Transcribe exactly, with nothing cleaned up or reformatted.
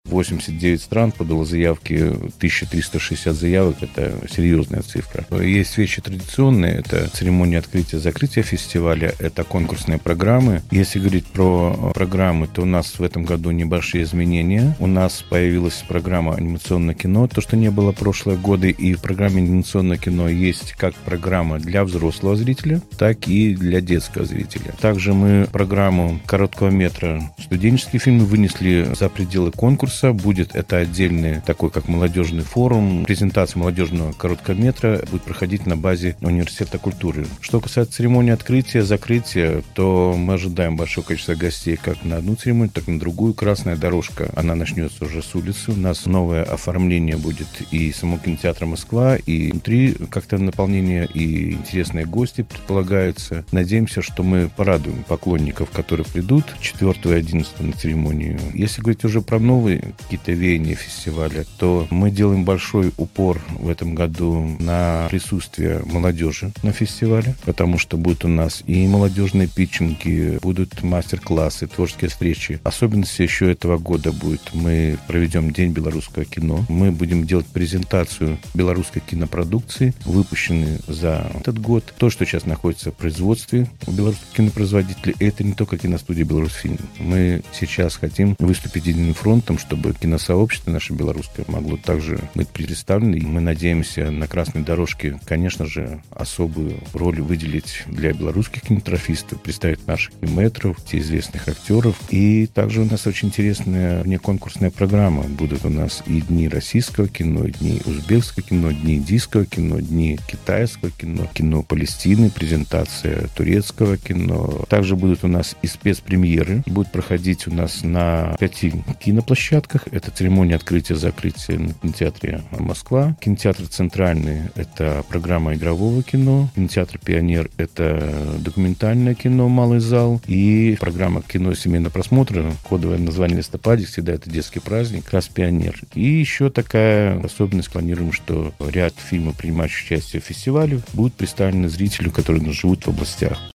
восемьдесят девять стран подало заявки, тысяча триста шестьдесят заявок. Это серьезная цифра. Есть вещи традиционные. Это церемония открытия-закрытия фестиваля. Это конкурсные программы. Если говорить про программы, то у нас в этом году небольшие изменения. У нас появилась программа анимационное кино, то, что не было прошлые годы. И в программе анимационное кино есть как программа для взрослого зрителя, так и для детского зрителя. Также мы программу короткого метра студенческие фильмы вынесли за пределы конкурса. Будет это отдельный такой, как молодежный форум. Презентация молодежного короткого метра будет проходить на базе университета культуры. Что касается церемонии открытия, закрытия, то мы ожидаем большое количество гостей как на одну церемонию, так и на другую. Красная дорожка, она начнется уже с улицы. У нас новое оформление будет и самого кинотеатра «Москва», и внутри как-то наполнение, и интересные гости предполагаются. Надеемся, что мы порадуем поклонников, которые придут четвёртого и одиннадцатого на церемонию. Если говорить уже про новые какие-то веяния фестиваля, то мы делаем большой упор в этом году на присутствие молодежи на фестивале, потому что будут у нас и молодежные питчинги, будут мастер-классы, творческие встречи. Особенность еще этого года будет: мы проведем День белорусского кино. Мы будем делать презентацию белорусской кинопродукции, выпущенной за этот год. То, что сейчас находится в производстве у белорусских кинопроизводителей, это не только киностудия «Беларусьфильм». Мы сейчас хотим выступить единым фронтом, чтобы киносообщество наше белорусское могло также быть представлено. И мы надеемся на красной дорожке, конечно же, особую роль выделить для белорусских кинематографистов, представить наших кинометров, те известных актеров. И также у нас очень интересная внеконкурсная программа. Будут у нас и дни российского кино, и дни узбекского кино, дни индийского кино, дни китайского кино, кино Палестины, презентация турецкого кино. Также будут у нас и спецпремьеры. Будут проходить у нас на пяти киноплощадках. Это церемония открытия-закрытия на кинотеатре «Москва». Кинотеатр «Центральный» — это программа игрового кино. Кинотеатр «Пионер» — это документальное кино «Малый зал». И программа кино семейного просмотра, кодовое название «Листопадик», всегда это детский праздник, как раз «Пионер». И еще такая особенность: планируем, что ряд фильмов, принимающих участие в фестивале, будут представлены зрителю, которые живут в областях.